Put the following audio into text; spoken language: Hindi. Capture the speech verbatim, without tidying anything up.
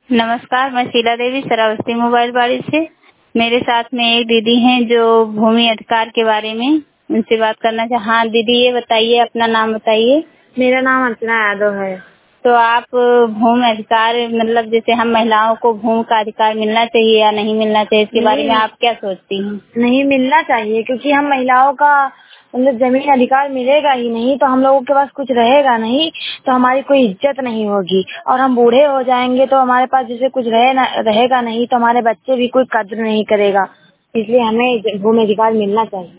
नमस्कार, मैं शीला देवी श्रावस्ती मोबाइल वाड़ी से। मेरे साथ में एक दीदी हैं जो भूमि अधिकार के बारे में उनसे बात करना चाह हाँ दीदी, ये बताइए, अपना नाम बताइए। मेरा नाम अर्चना यादव है। तो आप भूमि अधिकार मतलब जैसे हम महिलाओं को भूमि का अधिकार मिलना चाहिए या नहीं मिलना चाहिए, इसके बारे में आप क्या सोचती हैं? नहीं मिलना चाहिए, क्योंकि हम महिलाओं का मतलब जमीन अधिकार मिलेगा ही नहीं तो हम लोगों के पास कुछ रहेगा नहीं, तो हमारी कोई इज्जत नहीं होगी और हम बूढ़े हो जाएंगे तो हमारे पास जैसे कुछ रहे ना, रहेगा नहीं तो हमारे बच्चे भी कोई कद्र नहीं करेगा। इसलिए हमें भूमि अधिकार मिलना चाहिए।